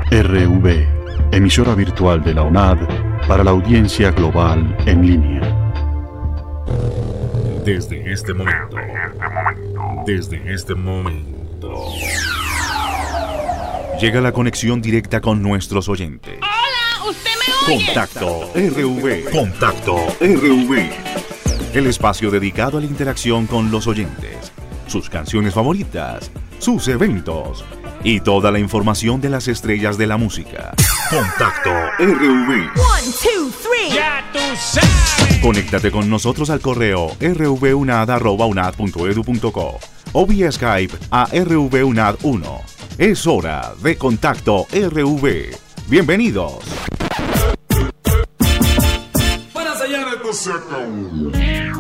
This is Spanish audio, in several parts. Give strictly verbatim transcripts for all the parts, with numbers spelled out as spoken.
R V, emisora virtual de la U N A D para la audiencia global en línea. Desde este momento, desde este momento, llega la conexión directa con nuestros oyentes. ¡Hola! ¿Usted me oye? Contacto R V. Contacto R V. El espacio dedicado a la interacción con los oyentes, sus canciones favoritas, sus eventos y toda la información de las estrellas de la música. Contacto R V. One, two, three. Ya tú sabes. Conéctate con nosotros al correo r v u n a d arroba u n a d punto e d u punto co o vía Skype a r v u n a d uno. Es hora de Contacto R V. Bienvenidos. Para sellar esto se acabó.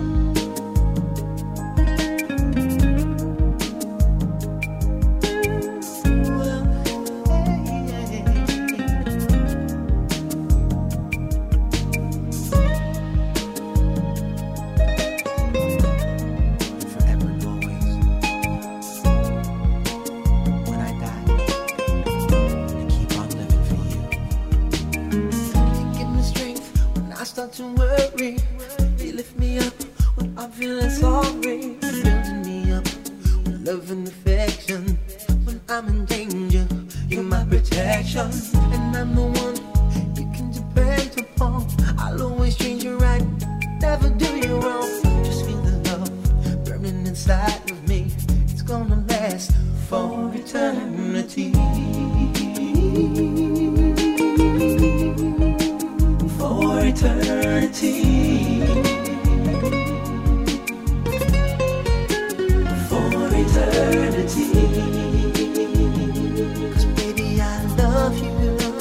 To worry, you lift me up when I'm feeling sorry, building me up with love and affection. When I'm in danger, you're my protection, and I'm the one you can depend upon. I'll always treat you right, never do you wrong. Just feel the love burning inside of me. It's gonna last for eternity. For eternity, for eternity. 'Cause baby, I love you,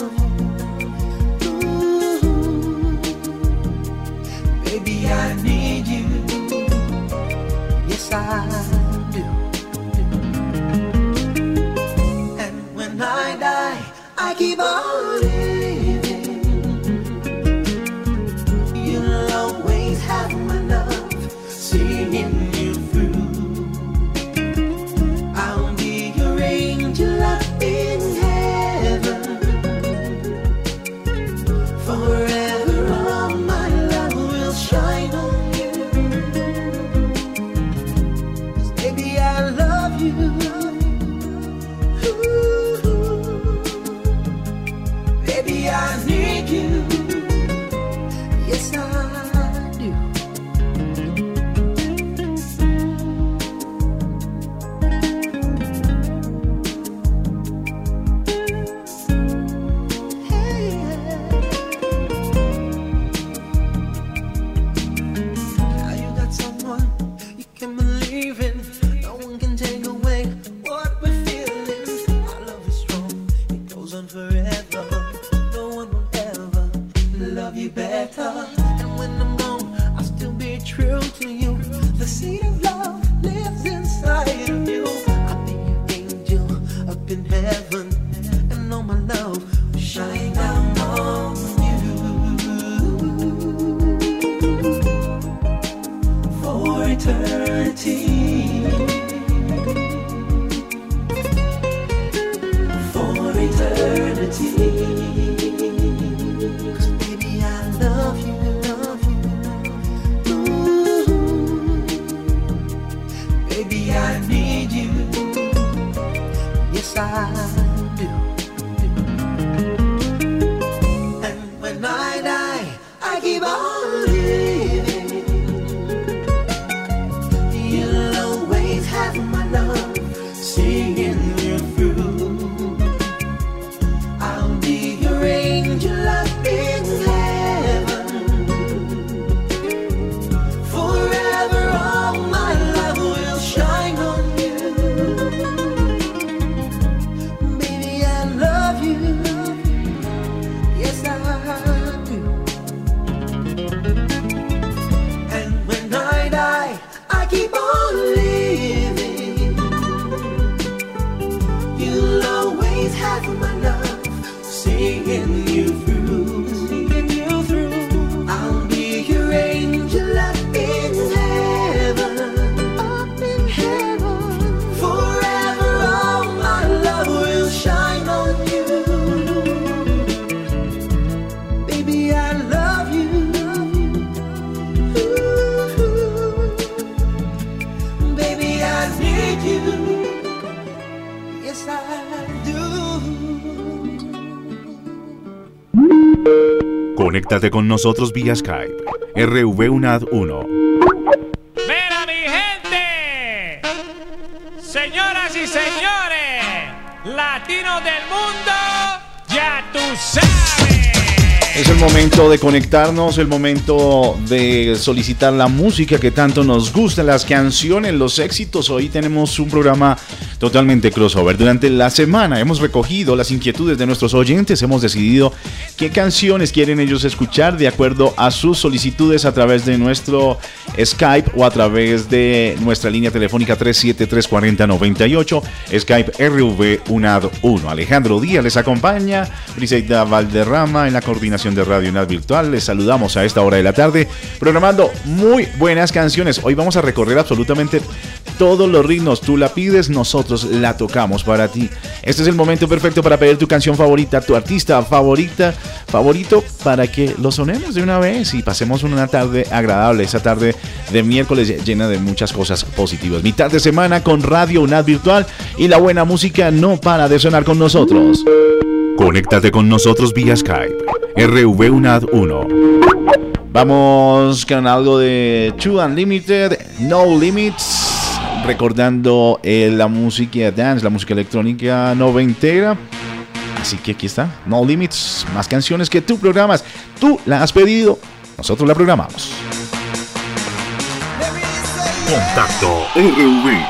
ooh, baby, I need you, yes I do. And when I die, I keep on living. Have my love singing you through. I'll be your angel up in heaven. Forever all my love will shine on you. 'Cause baby, I love you. Ooh, baby, I need you. Yes, I forever all my love will shine on you. Conéctate con nosotros vía Skype. R V U N A D uno. ¡Mira, mi gente! Señoras y señores, latinos del mundo, ya tú sabes. Es el momento de conectarnos, el momento de solicitar la música que tanto nos gusta, las canciones, los éxitos. Hoy tenemos un programa totalmente crossover. Durante la semana hemos recogido las inquietudes de nuestros oyentes, hemos decidido qué canciones quieren ellos escuchar de acuerdo a sus solicitudes a través de nuestro Skype o a través de nuestra línea telefónica tres siete tres, cuatro cero nueve ocho, Skype R V U N A D uno. Alejandro Díaz les acompaña, Briseida Valderrama en la coordinación de Radio U N A D Virtual. Les saludamos a esta hora de la tarde, programando muy buenas canciones. Hoy vamos a recorrer absolutamente todos los ritmos. Tú la pides, nosotros la tocamos para ti. Este es el momento perfecto para pedir tu canción favorita, tu artista favorita, favorito, para que lo sonemos de una vez y pasemos una tarde agradable, esa tarde de miércoles llena de muchas cosas positivas. Mitad de semana con Radio U N A D Virtual y la buena música no para de sonar con nosotros. Conéctate con nosotros vía Skype. R V U N A D uno. Vamos con algo de Two Unlimited, No Limits. Recordando eh, la música dance, la música electrónica noventera. Así que aquí está, No Limits. Más canciones que tú programas. Tú la has pedido, nosotros la programamos. Contacto R V.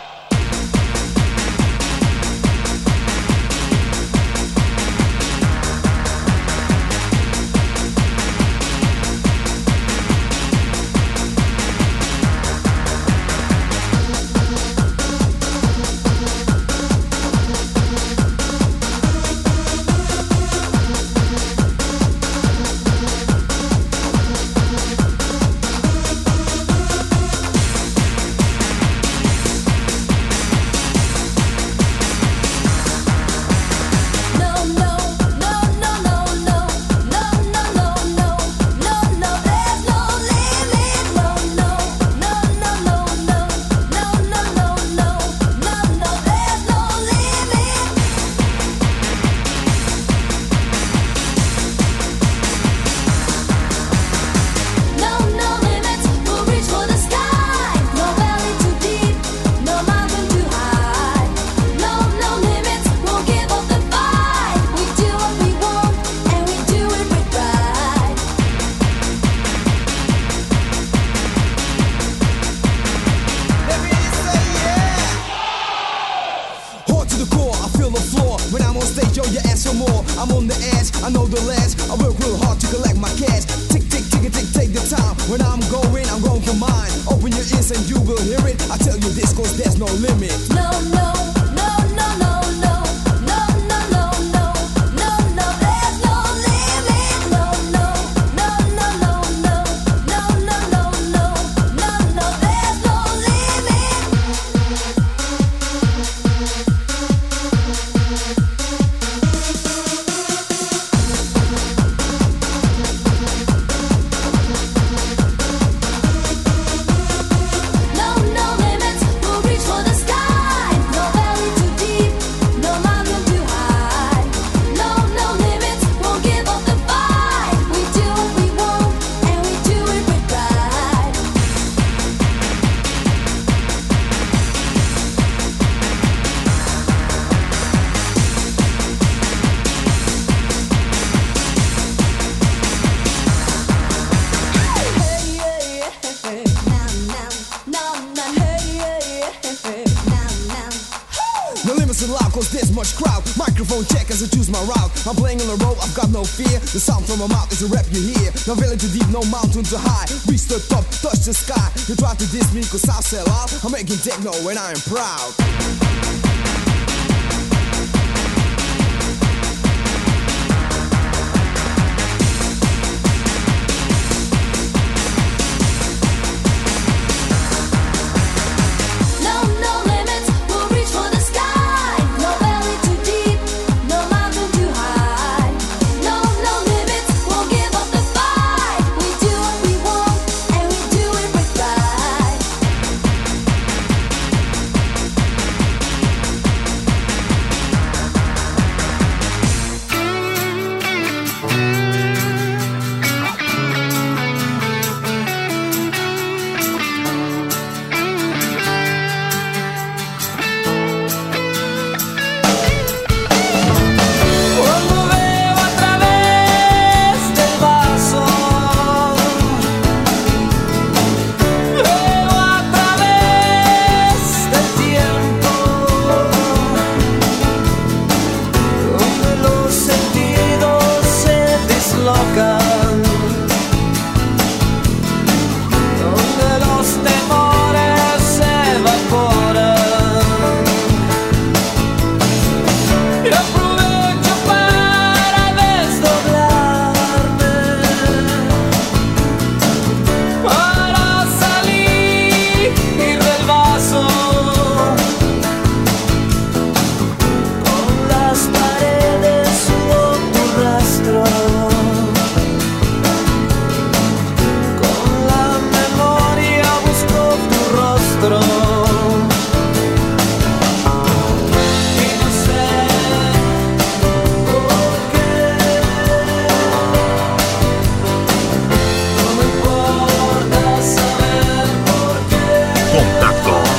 The sound from my mouth is a rap you hear. No valley too deep, no mountain too high. Reach the top, touch the sky. You try to diss me cause I sell out. I'm making techno and I am proud.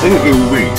R V.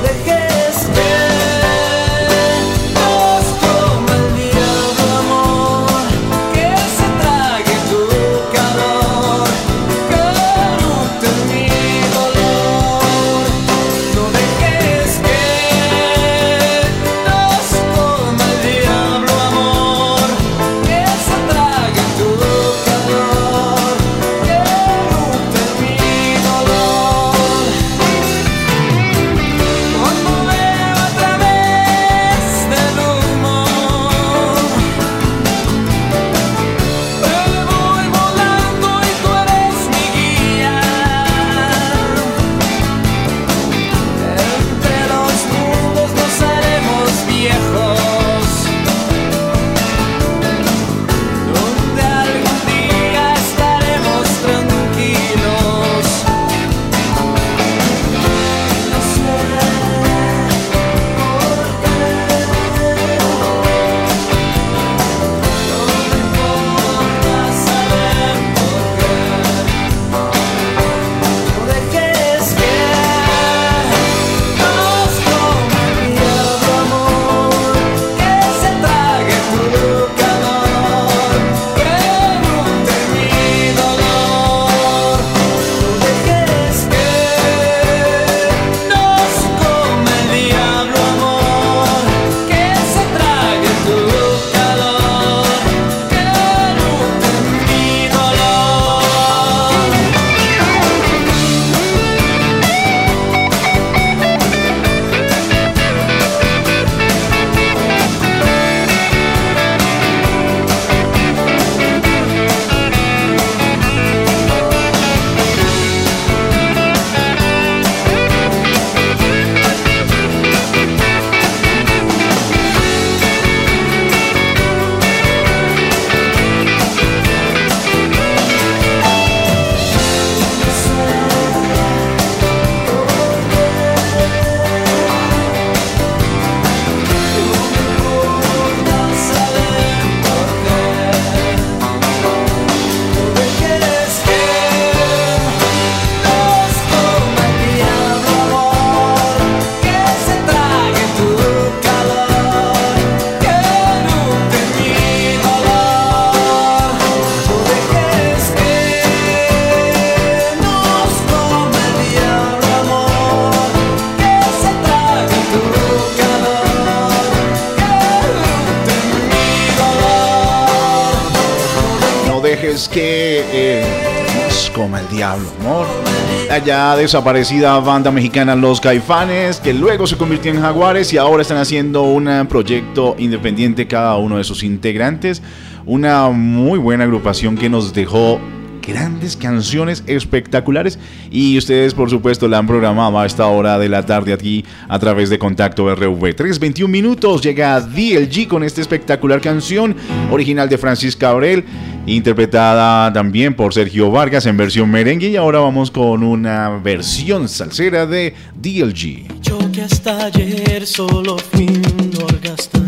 Es que eh, nos coma el diablo, amor. La ya desaparecida banda mexicana Los Caifanes, que luego se convirtió en Jaguares y ahora están haciendo un proyecto independiente cada uno de sus integrantes. Una muy buena agrupación que nos dejó grandes canciones espectaculares y ustedes por supuesto la han programado a esta hora de la tarde aquí a través de Contacto R V. tres veintiún minutos llega D L G con esta espectacular canción original de Francis Cabrel, interpretada también por Sergio Vargas en versión merengue, y ahora vamos con una versión salsera de D L G. Yo que hasta ayer solo fui un orgastan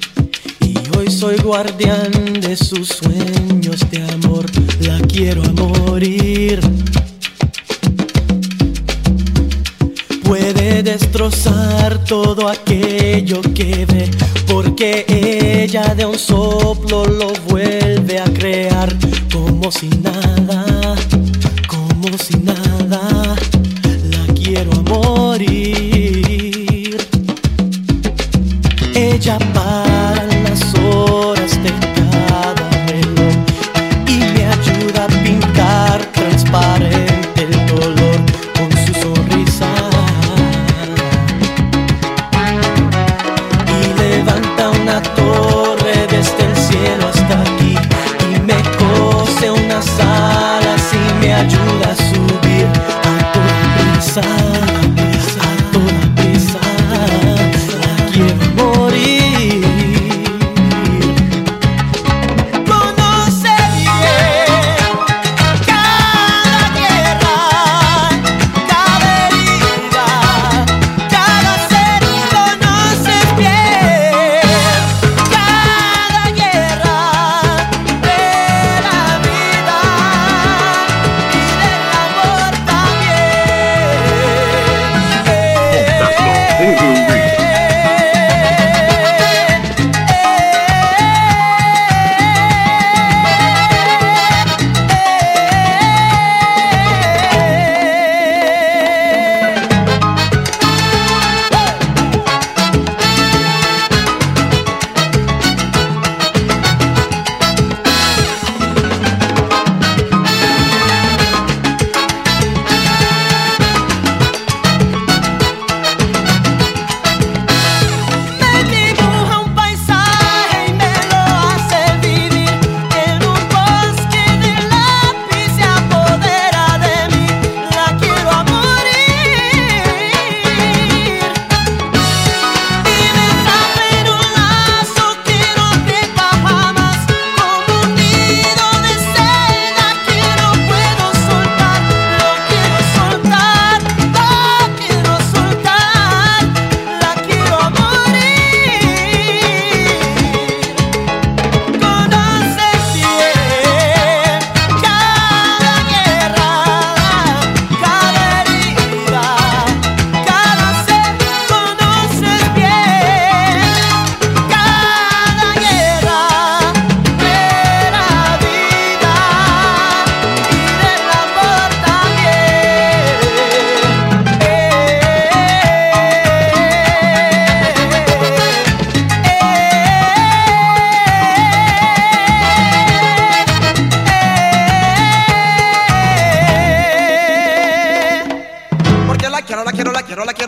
y hoy soy guardián de sus sueños de amor. La quiero a morir. Puede destrozar todo aquello que ve, porque ella de un soplo lo vuelve a crear. Como si nada, como si nada, la quiero a morir. Ella para las horas de cada reloj y me ayuda a pintar transparente el dolor con su sonrisa. Y levanta una torre desde el cielo hasta aquí y me cose unas alas y me ayuda a subir a toda prisa, a toda prisa. La quiero morir.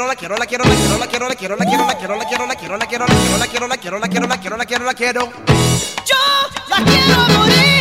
quiero, la quiero, la quiero, la quiero, la quiero, la quiero, la quiero, la quiero, la quiero, la quiero, la quiero, la quiero, la quiero, la quiero, la quiero, la quiero, la quiero, la quiero. Yo la quiero morir.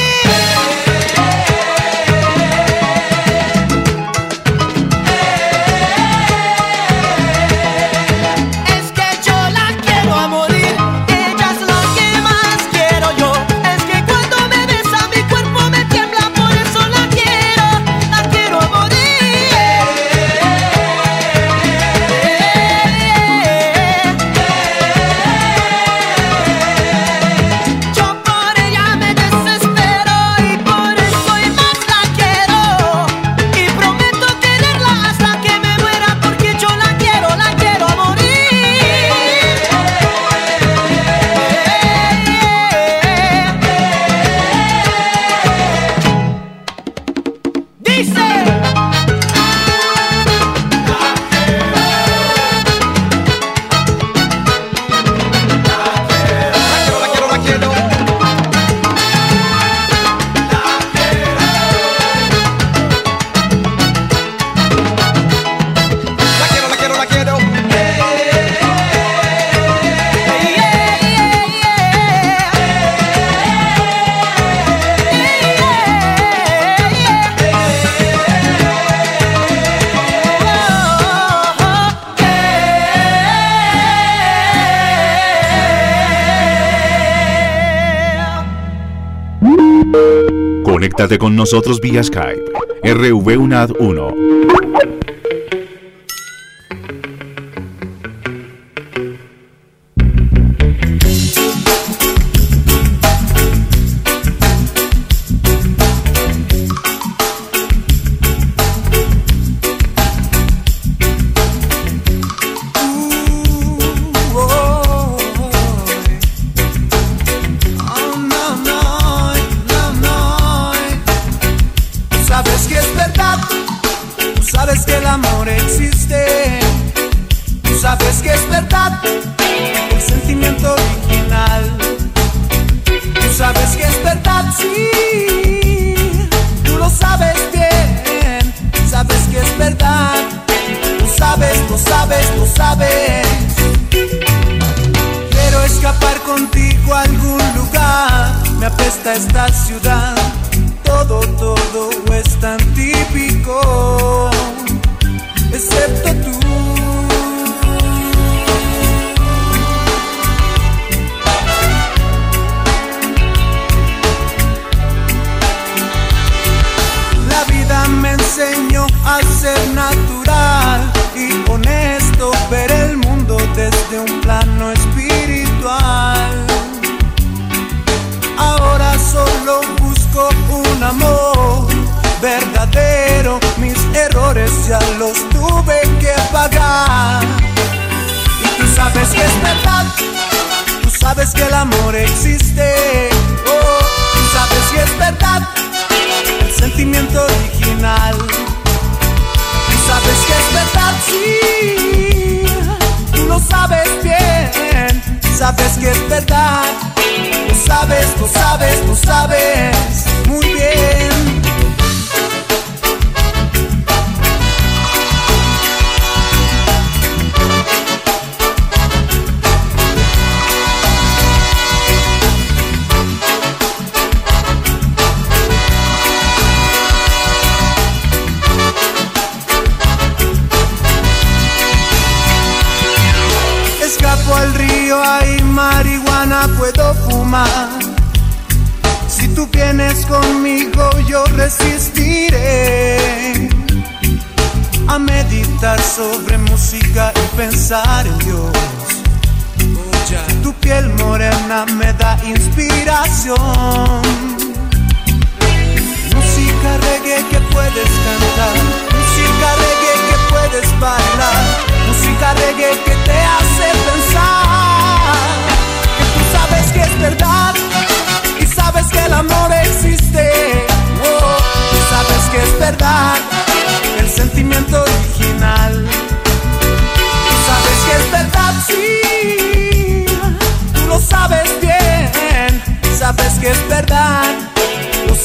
Conéctate con nosotros vía Skype. R V U N A D uno.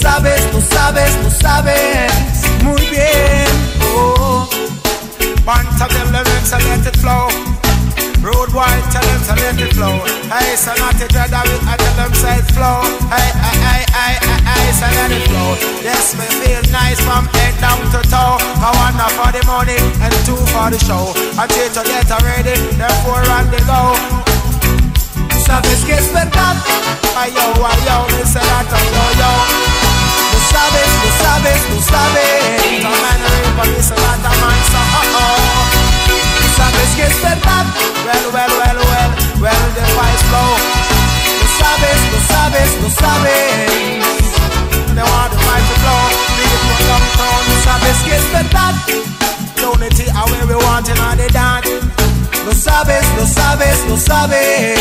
One so tell them to let it flow. Rude boy, tell them to let it flow. Hey, so not to dread of it, I tell them say it flow. Hey, hey, hey, hey, hey, hey, so let it flow. Yes, me feel nice from head down to toe. I want one for the money and two for the show. I three to get ready, therefore on the go. Sabes que es verdad, ay yo, ay yo, me se la yo, yo. Tú sabes, tú sabes, tú sabes. No man arriba, me se la man, so oh oh. Tú sabes que es verdad, well, well, well, well, well, the fight flow. Tú sabes, tú sabes, tú sabes. They want the fight to flow, leave it for downtown. Tú sabes que es verdad, unity are where we want in all the dance. Lo sabes, lo sabes, lo sabes.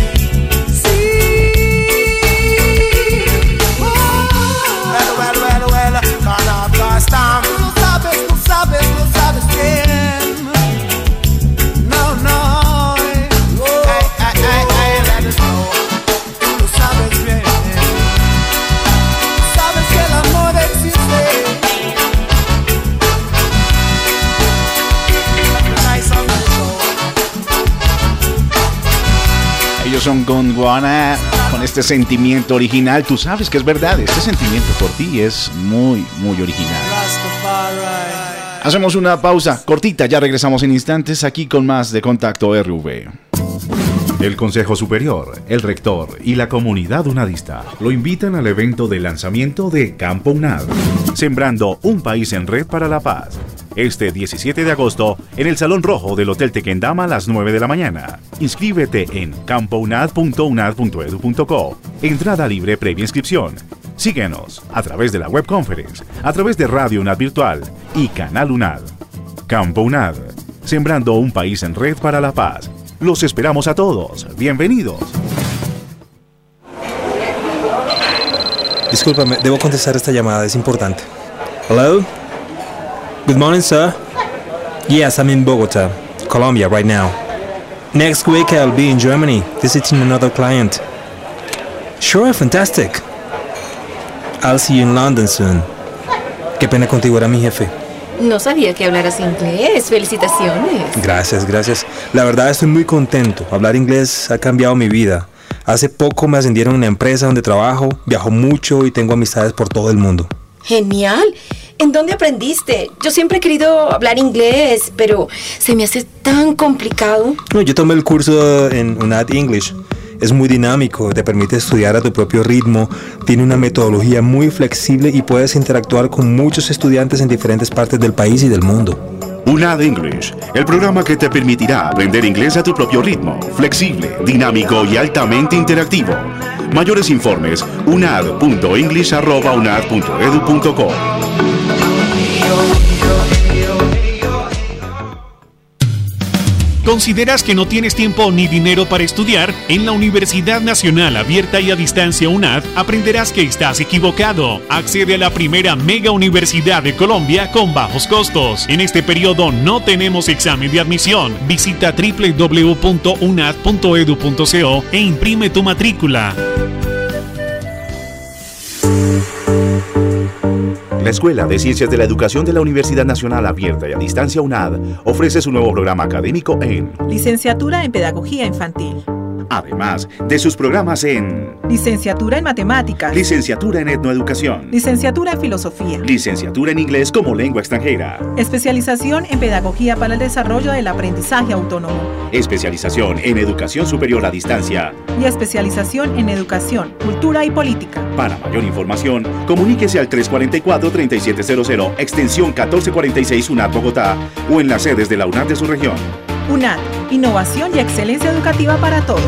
Time. Lo sabes, lo sabes, lo sabes bien. No, no. Hey, hey, hey, hey, let it go. Lo sabes bien. Sabes que el amor existe. Ellos son Gondwana, con este sentimiento original. Tú sabes que es verdad, este sentimiento por ti es muy, muy original. Hacemos una pausa cortita, ya regresamos en instantes aquí con más de Contacto R V. El Consejo Superior, el Rector y la comunidad unadista lo invitan al evento de lanzamiento de Campo UNAD, Sembrando un País en Red para la Paz, este diecisiete de agosto en el Salón Rojo del Hotel Tequendama a las nueve de la mañana. Inscríbete en campo unad punto unad punto edu punto co. Entrada libre previa inscripción. Síguenos a través de la webconference, a través de Radio UNAD Virtual y Canal UNAD. Campo UNAD, Sembrando un País en Red para la Paz. Los esperamos a todos. Bienvenidos. Discúlpame, debo contestar esta llamada, es importante. Hello? Good morning, sir. Yes, I'm in Bogota, Colombia right now. Next week I'll be in Germany, visiting another client. Sure, fantastic. I'll see you in London soon. Qué pena contigo, era mi jefe. No sabía que hablaras inglés. Felicitaciones. Gracias, gracias. La verdad estoy muy contento. Hablar inglés ha cambiado mi vida. Hace poco me ascendieron en la empresa donde trabajo, viajo mucho y tengo amistades por todo el mundo. Genial. ¿En dónde aprendiste? Yo siempre he querido hablar inglés, pero se me hace tan complicado. No, yo tomé el curso en UNAD English. Es muy dinámico, te permite estudiar a tu propio ritmo, tiene una metodología muy flexible y puedes interactuar con muchos estudiantes en diferentes partes del país y del mundo. UNAD English, el programa que te permitirá aprender inglés a tu propio ritmo, flexible, dinámico y altamente interactivo. Mayores informes, unad punto english arroba unad punto edu punto co. ¿Consideras que no tienes tiempo ni dinero para estudiar? En la Universidad Nacional Abierta y a Distancia UNAD aprenderás que estás equivocado. Accede a la primera mega universidad de Colombia con bajos costos. En este periodo no tenemos examen de admisión. Visita doble u doble u doble u punto unad punto edu punto co e imprime tu matrícula. La Escuela de Ciencias de la Educación de la Universidad Nacional Abierta y a Distancia UNAD ofrece su nuevo programa académico en Licenciatura en Pedagogía Infantil. Además de sus programas en Licenciatura en Matemáticas, Licenciatura en Etnoeducación, Licenciatura en Filosofía, Licenciatura en Inglés como Lengua Extranjera, Especialización en Pedagogía para el Desarrollo del Aprendizaje Autónomo, Especialización en Educación Superior a Distancia y Especialización en Educación, Cultura y Política. Para mayor información, comuníquese al tres cuatro cuatro, tres siete cero cero, extensión catorce cuarenta y seis UNAD Bogotá o en las sedes de la UNAD de su región. UNAD, innovación y excelencia educativa para todos.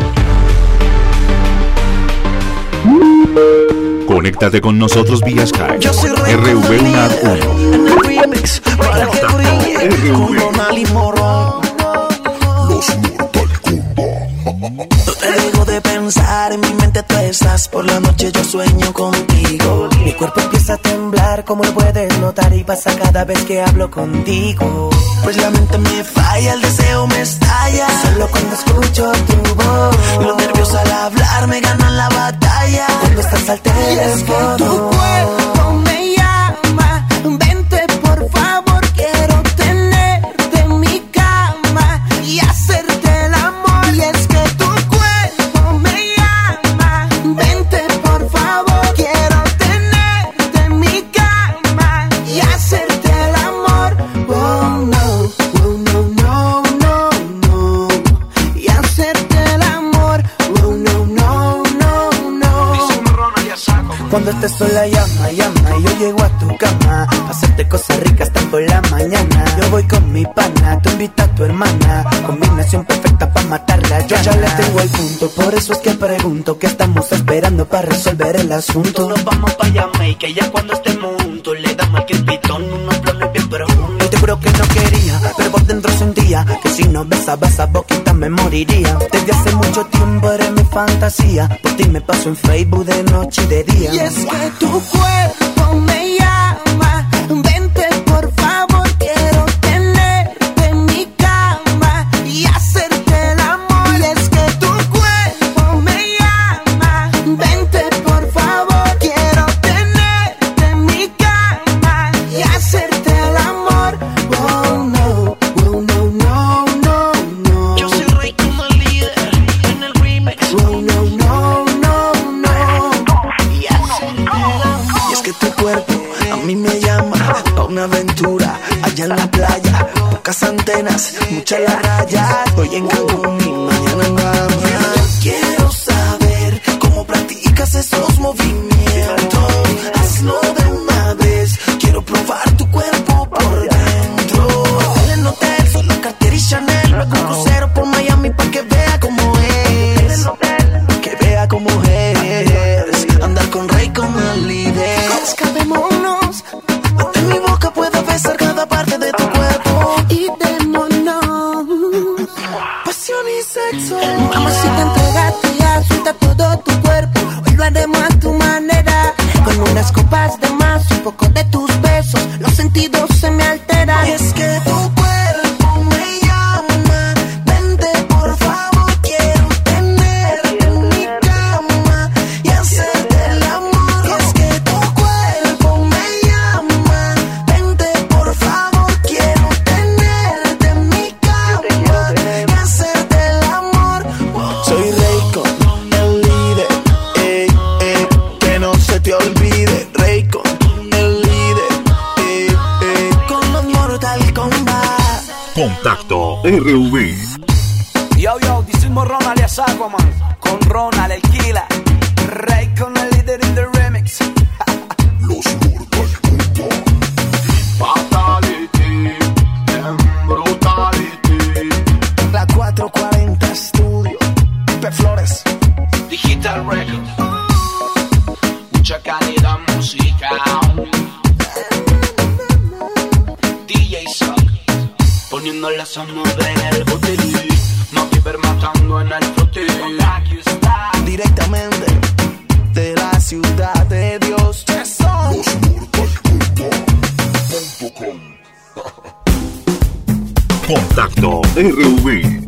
Conéctate con nosotros vía Skype. R V UNAD uno. R V. Los Mortal Kombat. No te dejo de pensar, en mi mente tú estás. Por la noche yo sueño contigo. Mi cuerpo empieza a temblar, como lo puedes notar, y pasa cada vez que hablo contigo. Pues la mente me falla, el deseo me estalla. Solo cuando escucho tu voz. Los nervios al hablar me ganan la batalla. Cuando estás al teléfono. Tu cuerpo me llama. Vente por favor, quiero tenerte Cuando estés sola llama, llama y yo llego a tu cama a hacerte cosas ricas hasta por la mañana. Yo voy con mi pana, tú invita a tu hermana. Combinación perfecta para matarla. Yo ya le tengo el punto, por eso es que pregunto ¿qué estamos esperando para resolver el asunto? Nos vamos pa' Jamaica y ya cuando estemos juntos le damos el crepitón, unos planos bien profundos. Y te juro que no quería, pero por dentro sentía que si no besaba esa boquita me moriría. Desde hace mucho tiempo eres mi fantasía, por ti me paso en Facebook de noche y de día. Y es que tu cuerpo me llama, vente por favor, quiero tenerte en mi cama y hacerte el amor. Y es que tu cuerpo me llama, vente por favor, quiero tenerte en mi cama y hacerte el amor. Oh no, oh no, no, no, no. Yo soy rey como el líder en el remix. Oh no, no, no, no. Y es que tu cuerpo a mí me llama pa' una aventura allá en la playa. Pocas antenas, mucha la raya. Hoy en Cancún y mañana en Miami. Quiero saber cómo practicas esos movimientos. Hazlo de una vez. Quiero probar tu cuerpo por dentro. Hotel en hotel, solo Cartier y Chanel. Luego un crucero por Miami pa' que vea cómo es. Que vea cómo es. Andar con rey como el líder. Escapémonos, en mi boca puedo besar cada parte de tu cuerpo. y démonos Pasión y sexo. Mamacita, entregate ya, suelta todo tu cuerpo. Hoy lo haremos a tu manera. Con unas copas de más, un poco de tus besos, los sentidos se me alteran. Y es que tu cuerpo me llama, vente por favor, quiero tenerte en mi cama y hacerte el amor. Y es que tu cuerpo me llama, vente por favor, quiero tenerte en mi cama y hacerte el amor. Soy Raycon, el líder, ey, ey, que no se te olvide. Raycon, el líder, ey, ey, con los Mortal Kombat. Contacto R V. Yo, yo, this is Morron alias Aquaman. Con Ronald, el Kila. Rey con el líder in the remix. Los Mortal Kombat. Fatality, and brutality. La cuatrocientos cuarenta Studio, Pepe Flores, Digital Records. Mucha calidad musical. D J Sock, poniéndolas a mover el botelí. No viver matando en el frutil. directamente de la ciudad de Dios. Los Mortal Kombat. Contacto R V.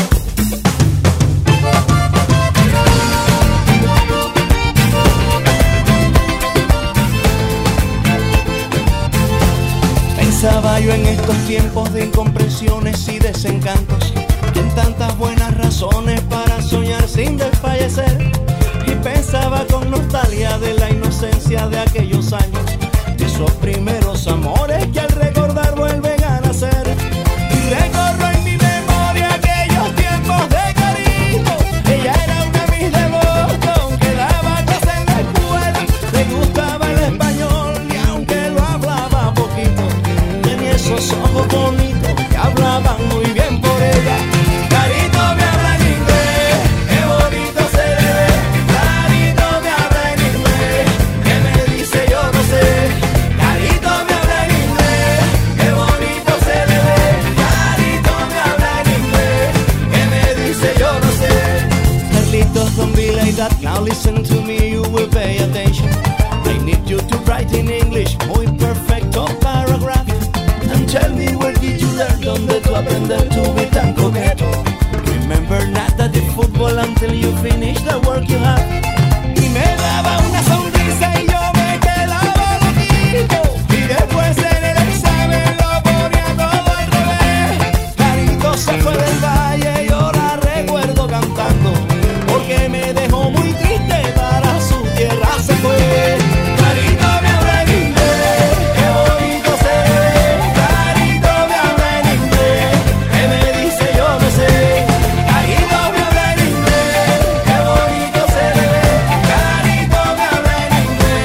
Pensaba yo en estos tiempos de incomprensiones y desencantos, y en tantas buenas razones para soñar sin desfallecer. Y pensaba con nostalgia de la inocencia de aquellos años, de esos primeros amores que al recordar vuelven a nacer. Y recorro en mi memoria aquellos tiempos de cariño. Ella era una Miss de Boston que daba clase en la escuela, le gustaba el español y aunque lo hablaba poquito, tenía esos ojos bonitos que hablaban muy bien por ella. Carito me habla en inglés, qué bonito se le ve. Carito me habla en inglés, que me dice yo no sé. Carito me habla en inglés, qué bonito se le ve. Carito me habla en inglés, que me dice yo no sé. Carlitos, don't be like that, now listen to me, you will pay attention. I need you to write in English, muy perfecto paragraph. And tell me where did you learn, donde tú aprender to be tan coqueto. Remember not that the football until you finish the work you have. Y me daba una sonrisa y yo me quedaba loquito. Y después en el examen lo ponía todo al revés. Carito se fue del valle y yo la recuerdo cantando, porque me dejó muy triste, para su tierra se fue. Carito me habla en inglés, qué bonito se ve. Carito me habla en inglés, que me dice yo no sé. Carito me habla en inglés, qué bonito se le ve. Carito me habla en inglés,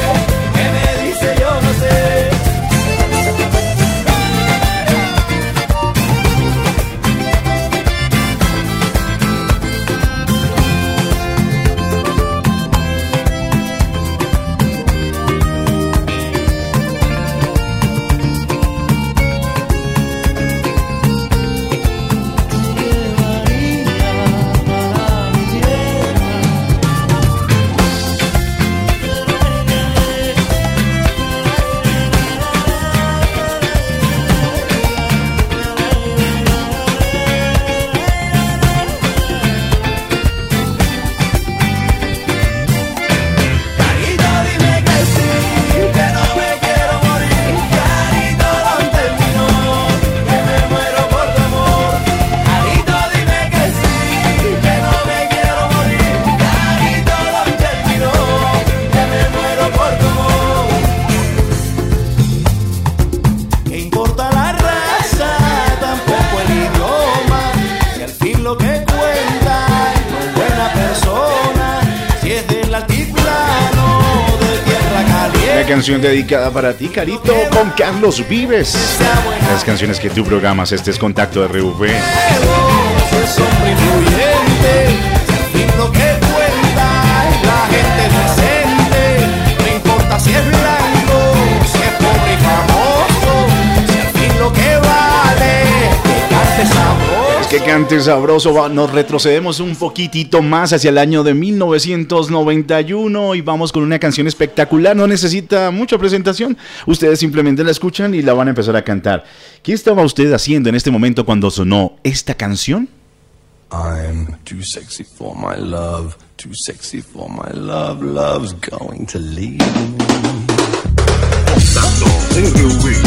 Una canción dedicada para ti, Carito, con Carlos Vives. Las canciones que tú programas, este es Contacto R V. Es hombre influyente, y lo que cuenta es la gente decente. No importa si es blanco, si es pobre y famoso, si al fin lo que vale es que cante sabroso. Es que cante sabroso. Nos retrocedemos un poquitito más hacia el año de mil novecientos noventa y uno y vamos con una canción espectacular. No necesita mucha presentación. Ustedes simplemente la escuchan y la van a empezar a cantar. ¿Qué estaba usted haciendo en este momento cuando sonó esta canción? I'm too sexy for my love, too sexy for my love, love's going to leave me. Contacto R V.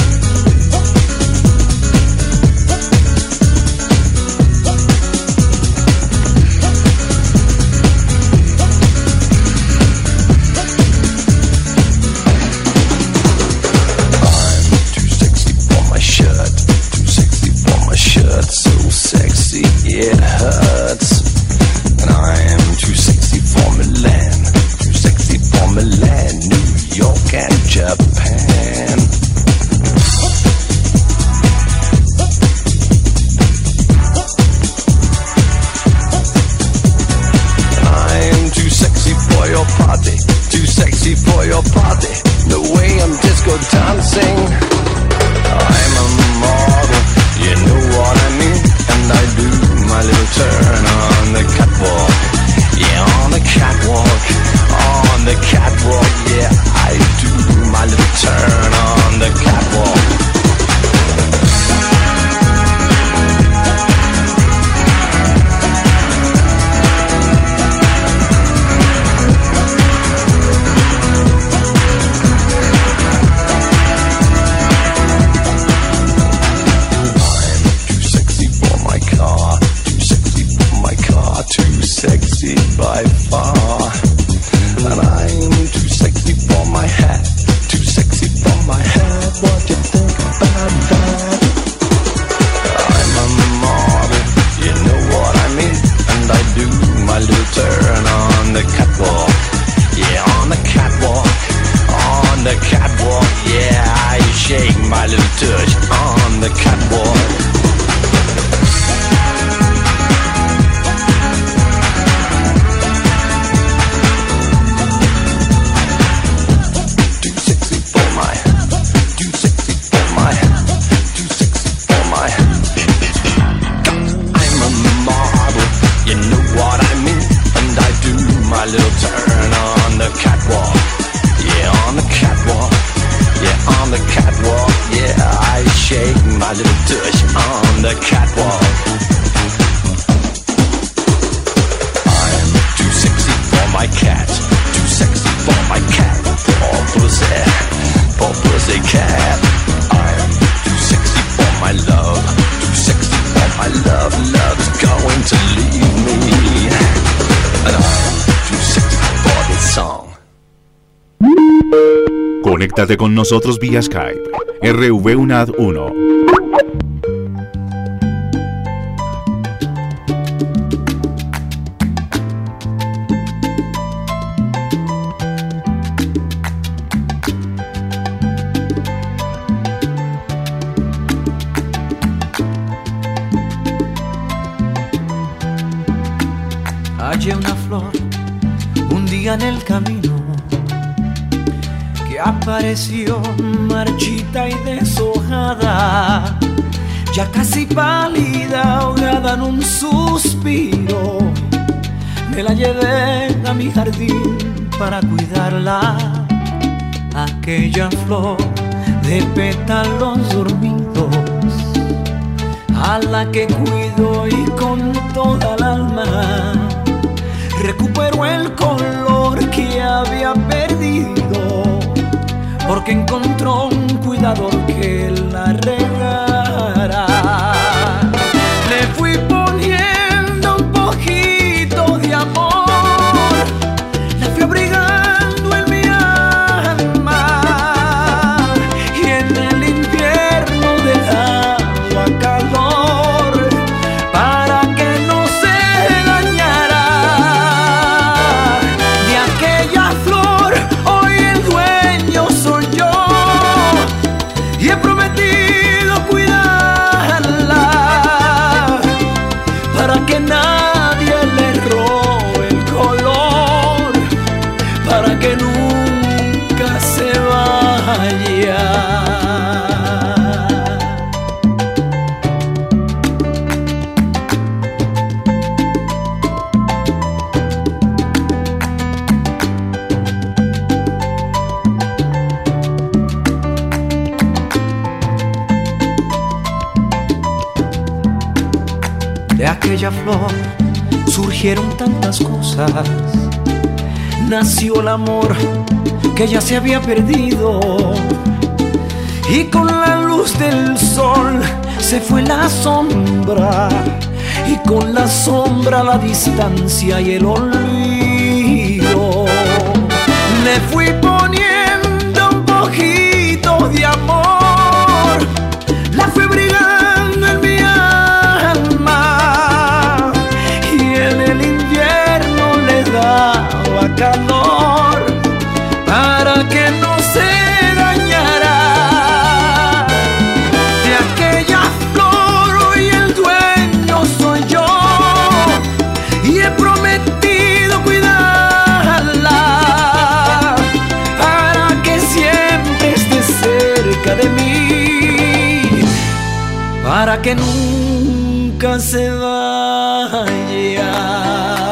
So sexy it hurts, and I am too sexy for Milan, too sexy for Milan, New York and Japan. I am too sexy for your party, too sexy for your party, the way I'm disco dancing. I'm a model, you know what I mean, and I do my little turn on the catwalk. Yeah, on the catwalk, on the catwalk. Yeah, I do my little turn on the catwalk. Sexy by far, and I'm too sexy for my hat, too sexy for my hat. What do you think about that? I'm a model, you know what I mean, and I do my little turn on the catwalk. Yeah, on the catwalk, on the catwalk. Yeah, I shake my little tush on the catwalk. My little turn on the catwalk. Yeah, on the catwalk. Yeah, on the catwalk. Yeah, I shake my little tush on the catwalk. I'm too sexy for my cat, too sexy for my cat. Poor pussy, poor pussy cat. I'm too sexy for my love, too sexy for my love. Love's going to leave me, and I'm Conéctate con nosotros vía Skype. R V U N A D uno. Hallé una flor un día en el camino, que apareció marchita y deshojada, ya casi pálida, ahogada en un suspiro. Me la llevé a mi jardín para cuidarla, aquella flor de pétalos dormidos, a la que cuido y con toda el alma recuperó el color que había perdido, porque encontró un cuidador que la regara. Le fui poniendo un poquito de amor, la fui abrigando en mi alma, y en el invierno del agua calor, para que no se dañara. De aquella flor hoy el dueño soy aquella flor surgieron tantas cosas. Nació el amor que ya se había perdido, y con la luz del sol se fue la sombra, y con la sombra la distancia y el olvido. Le fui poniendo un poquito de amor, la fui brigando en mi alma, y en el invierno le daba calor para que no se dañara. De aquella flor hoy el dueño soy yo, y he prometido cuidarla para que siempre esté cerca de mí, para que nunca se vaya.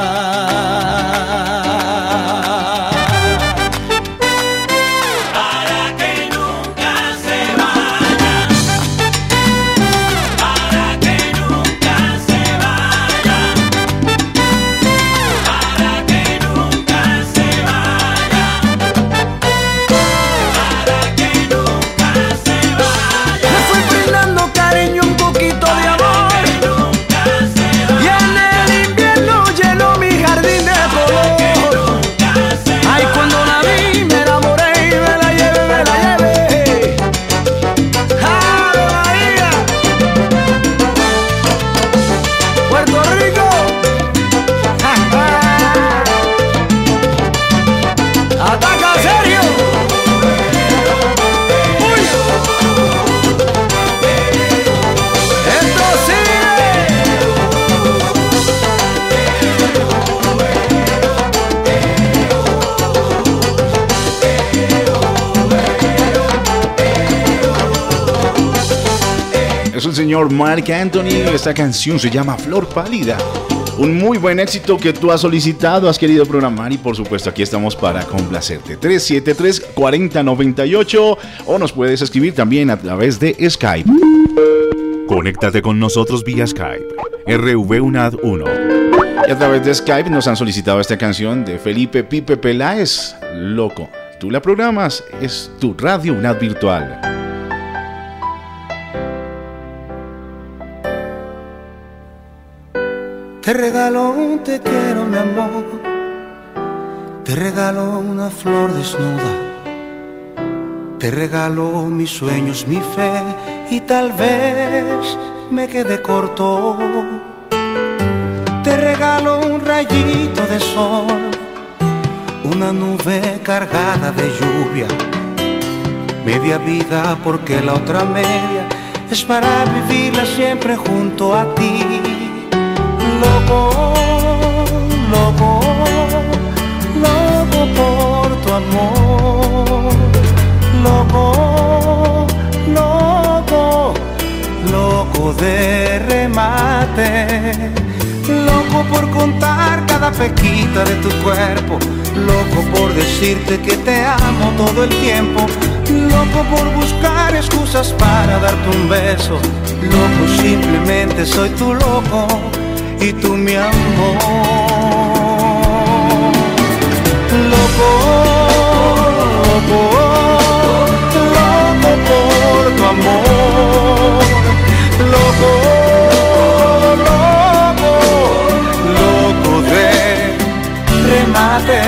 El señor Marc Anthony, esta canción se llama Flor Pálida. Un muy buen éxito que tú has solicitado, has querido programar, y por supuesto aquí estamos para complacerte. tres siete tres, cuatro cero nueve ocho, o nos puedes escribir también a través de Skype. Conéctate con nosotros vía Skype, R V U N A D uno. Y a través de Skype nos han solicitado esta canción de Felipe Pipe Peláez, Loco. Tú la programas, es tu radio U N A D virtual. Te regalo un te quiero, mi amor. Te regalo una flor desnuda. Te regalo mis sueños, mi fe, y tal vez me quede corto. Te regalo un rayito de sol, una nube cargada de lluvia, media vida porque la otra media es para vivirla siempre junto a ti. Loco, loco, loco por tu amor. Loco, loco, loco de remate. Loco por contar cada pequita de tu cuerpo. Loco por decirte que te amo todo el tiempo. Loco por buscar excusas para darte un beso. Loco, simplemente soy tu loco y tú mi amor. Loco, loco, loco por tu amor. Loco, loco, loco de remate.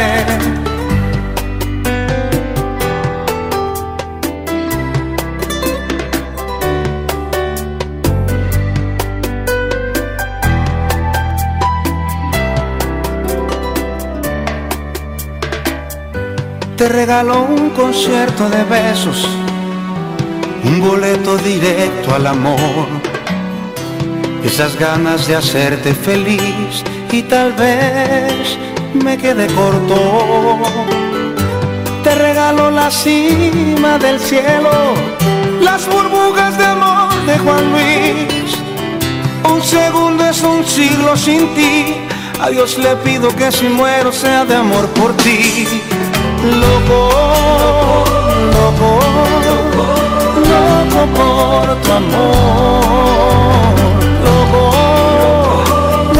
Te regalo un concierto de besos, un boleto directo al amor, esas ganas de hacerte feliz, y tal vez me quede corto. Te regalo la cima del cielo, las burbujas de amor de Juan Luis. Un segundo es un siglo sin ti. A Dios le pido que si muero sea de amor por ti. Loco, loco, loco por tu amor. Loco,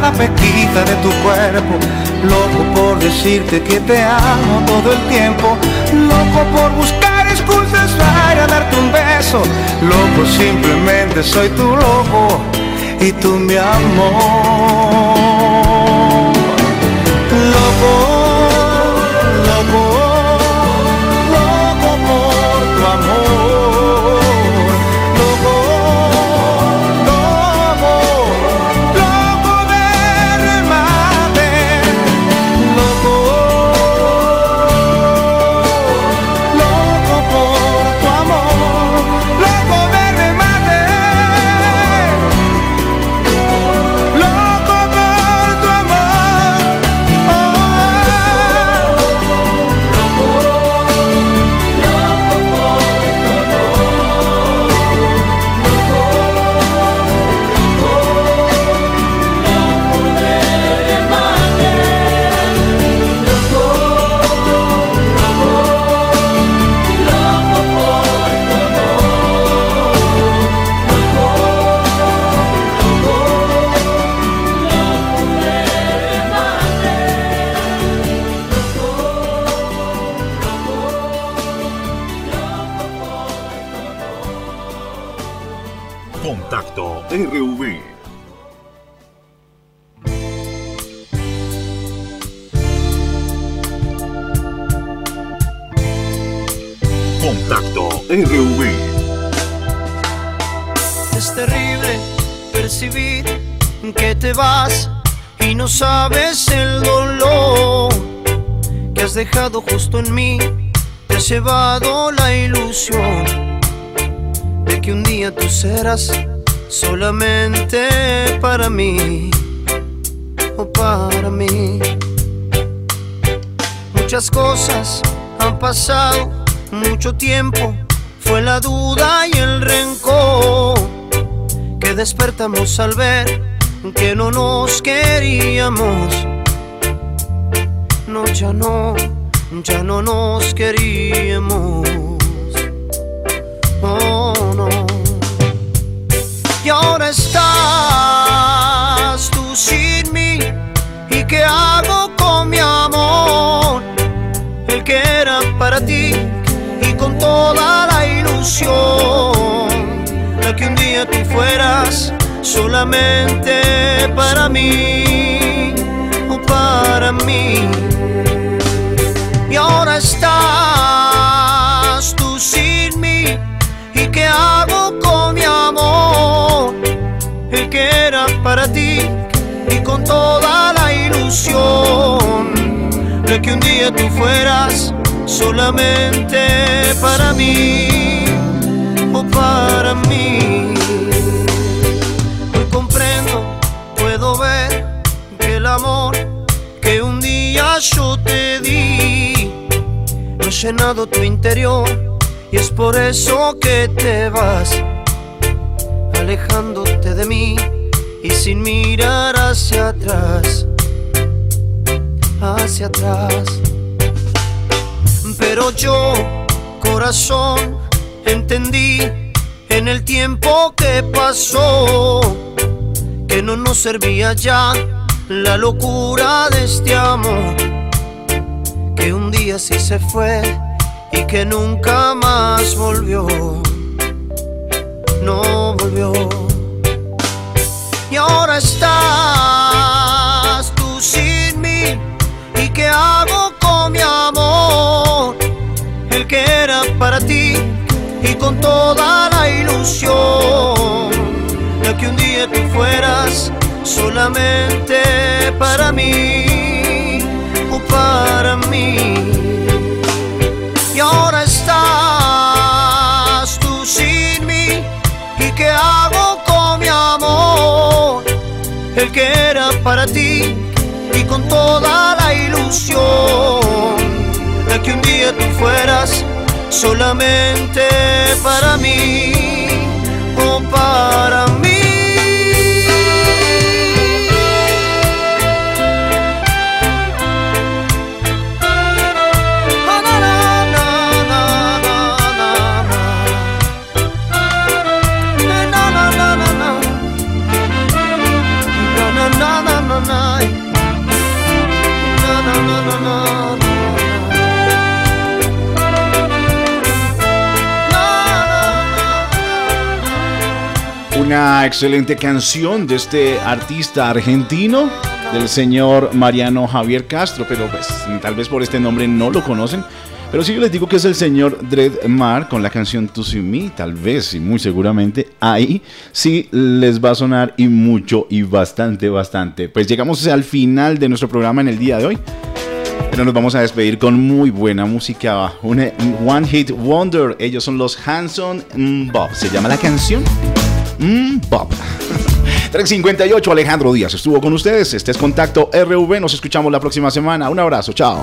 cada pequita de tu cuerpo. Loco por decirte que te amo todo el tiempo. Loco por buscar excusas para darte un beso. Loco, simplemente soy tu loco y tú mi amor. Loco, loco, loco por tu amor. Loco, loco, loco de remate. Loco, loco por tu amor. Loco de remate. Loco por tu amor. Oh, loco, loco por tu Contacto R V. Contacto R V. Es terrible percibir que te vas y no sabes el dolor que has dejado justo en mí. Te has llevado la ilusión de que un día tú serás solamente para mí, o para mí. Muchas cosas han pasado, mucho tiempo, fue la duda y el rencor que despertamos al ver que no nos queríamos. No, ya no, ya no nos queríamos. Oh, no. Y ahora estás tú sin mí. ¿Y qué hago con mi amor? El que era para ti y con toda la ilusión, la que un día tú fueras solamente para mí, o para mí. Y ahora estás tú sin mí. ¿Y qué hago con mi amor? El que era para ti y con toda la ilusión, de que un día tú fueras solamente para mí, o para mí. Hoy comprendo, puedo ver que el amor que un día yo te di no ha llenado tu interior. Y es por eso que te vas, alejándote de mí y sin mirar hacia atrás, hacia atrás. Pero yo, corazón, entendí en el tiempo que pasó que no nos servía ya la locura de este amor, que un día sí se fue y que nunca más volvió, no volvió. Y ahora estás tú sin mí. ¿Y qué hago con mi amor? El que era para ti y con toda la ilusión, de que un día tú fueras solamente para mí, o para mí. Y ahora estás tú sin mí. ¿Y qué hago con mi amor? El que era para ti y con toda la ilusión, de que un día tú fueras solamente para mí, o para mí. Una excelente canción de este artista argentino, del señor Mariano Javier Castro, pero pues tal vez por este nombre no lo conocen. Pero si yo les digo que es el señor Dred Mar con la canción To See Me, tal vez y muy seguramente ahí sí les va a sonar y mucho y bastante, bastante. Pues llegamos al final de nuestro programa en el día de hoy. Pero nos vamos a despedir con muy buena música. Una One Hit Wonder. Ellos son los Hanson Bob. Se llama la canción mm, Bob. tres cincuenta y ocho, Alejandro Díaz estuvo con ustedes. Este es Contacto R V. Nos escuchamos la próxima semana. Un abrazo. Chao.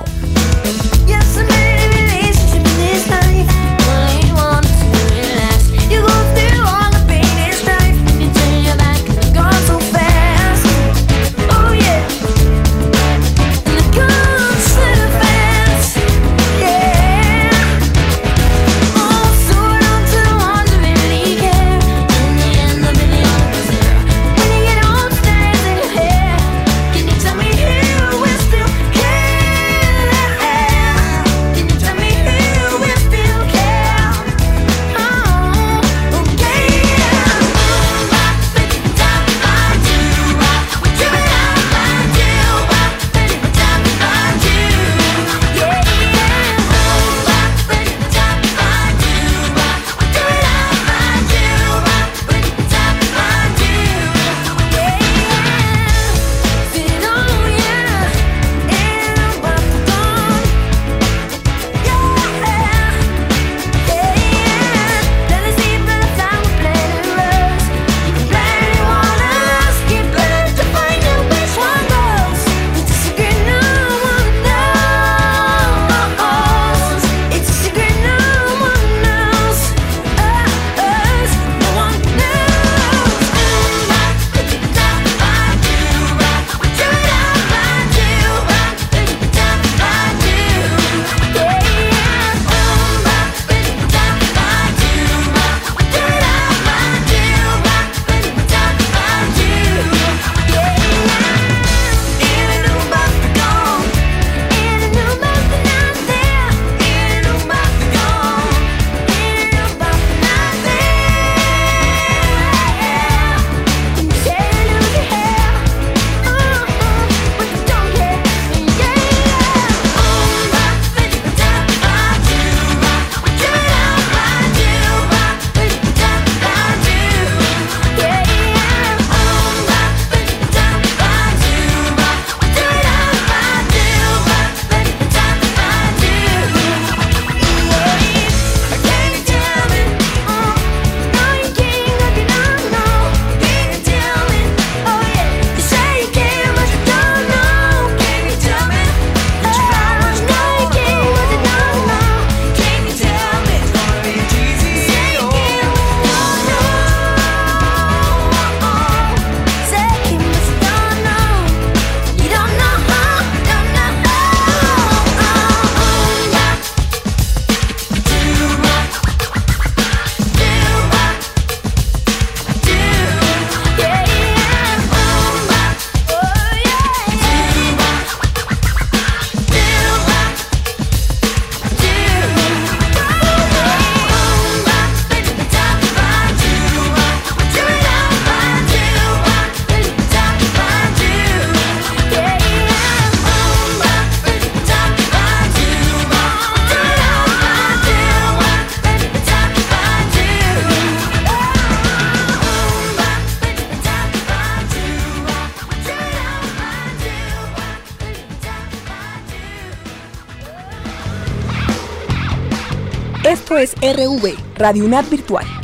Esto es R V, Radio UNAD Virtual.